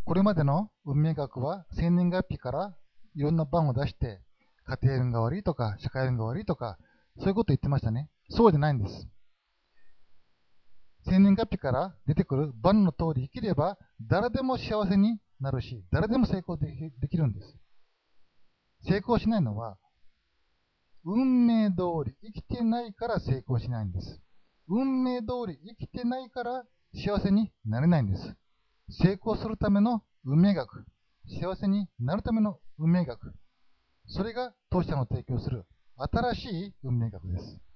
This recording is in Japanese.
これまでの運命学は生年月日からいろんな番を出して、家庭運が悪いとか、社会運が悪いとか、そういうこと言ってましたね。そうじゃないんです。生年月日から出てくる番の通り生きれば、誰でも幸せになるし、誰でも成功できるんです。成功しないのは、運命通り生きてないから成功しないんです。運命通り生きてないから幸せになれないんです。成功するための運命学、幸せになるための運命学、それが当社の提供する新しい運命学です。